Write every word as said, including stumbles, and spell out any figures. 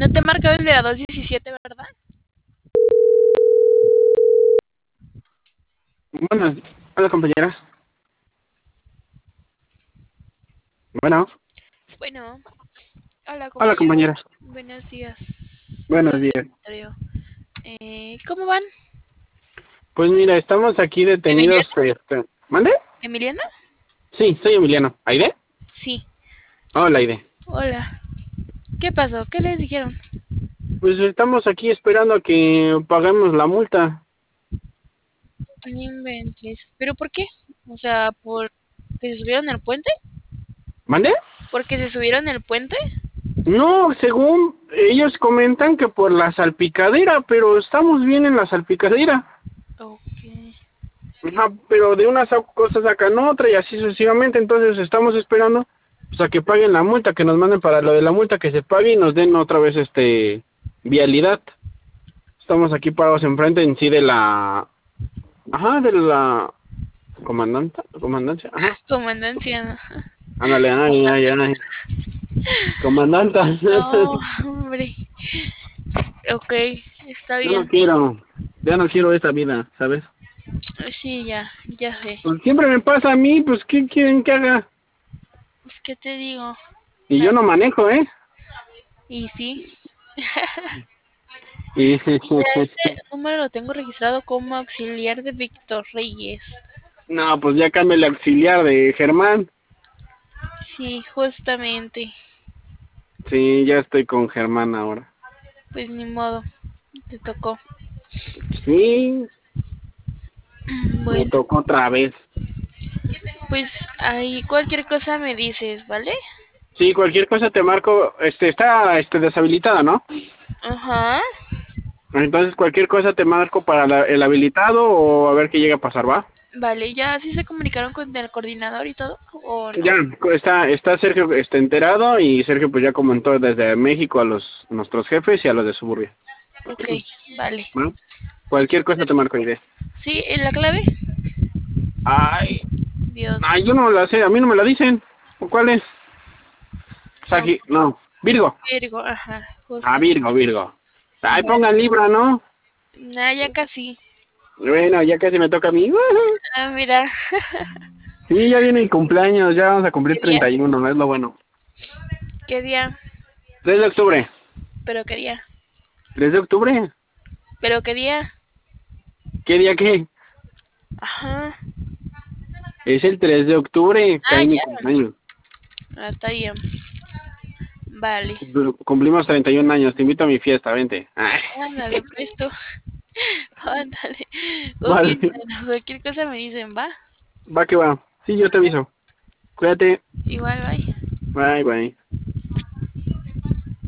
No te he marcado el de la dos diecisiete, ¿verdad? Bueno, hola compañera. Bueno, Bueno, hola hola compañero. compañera. Buenos días. Buenos Soy días. Andreo. Eh, ¿Cómo van? Pues mira, estamos aquí detenidos. ¿Emiliano? Este... ¿Mande? ¿Emiliano? Sí, soy Emiliano. ¿Aide? Sí. Hola, Aide. Hola. ¿Qué pasó? ¿Qué les dijeron? Pues estamos aquí esperando a que paguemos la multa. No inventes. ¿Pero por qué? O sea, ¿por que se subieron el puente? ¿Mande? ¿Porque se subieron el puente? No, según ellos comentan que por la salpicadera, pero estamos bien en la salpicadera. Ok. Ajá, pero de unas cosas sacan otra y así sucesivamente, entonces estamos esperando pues a que paguen la multa, que nos manden para lo de la multa, que se pague y nos den otra vez este vialidad. Estamos aquí parados enfrente en sí de la, ajá, de la comandanta, comandancia, ajá, Comandancia, ¿no? ándale, ay, ay, ay, comandanta. No, hombre. Ok, está Yo no bien. quiero, ya no quiero esta vida, ¿sabes? Sí, ya, ya sé. Pues siempre me pasa a mí, pues ¿qué quieren que haga? Pues, ¿qué te digo? Y yo La- no manejo, ¿eh? Y sí. Y Mira, este número lo tengo registrado como auxiliar de Víctor Reyes. no, pues ya cambia el auxiliar de Germán. Sí, justamente. Sí, ya estoy con Germán ahora. Pues ni modo, te tocó. Sí, me Bueno, tocó otra vez. pues ahí cualquier cosa me dices, ¿vale? Sí, cualquier cosa te marco, este, está, este, deshabilitada, ¿no? Ajá. Entonces cualquier cosa te marco para la- el habilitado o a ver qué llega a pasar, ¿va? Vale, ¿ya sí se comunicaron con el coordinador y todo? ¿O no? Ya, está, está Sergio este, enterado y Sergio pues ya comentó desde México a los nuestros jefes y a los de Suburbia. Ok, vale. ¿Va? Cualquier cosa te marco, idea. ¿Sí? ¿En la clave? Ay, Dios. ay, yo no la sé, a mí no me la dicen. ¿Cuál es? Ah, Sagi, no, Virgo. Virgo, ajá, Ah, justo. Virgo, Virgo. Ay, Vale. pongan Libra, ¿no? Ah, ya casi. Bueno, ya casi me toca a mí. Ah, mira. Sí, ya viene mi cumpleaños, ya vamos a cumplir ¿Qué día? treinta y uno, ¿no es lo bueno? ¿Qué día? tres de octubre. ¿Pero qué día? tres de octubre. ¿Pero qué día? ¿Qué día qué? Ajá. Es el tres de octubre, Ah, cae mi ya. cumpleaños. Ah, está bien. Vale. Cumplimos treinta y un años, te invito a mi fiesta, vente. Ay. Ándale, presto. Ándale. Ok, Vale, bueno, cualquier cosa me dicen, ¿va? va que va. Sí, yo te aviso. Cuídate. Igual, bye. Bye, bye.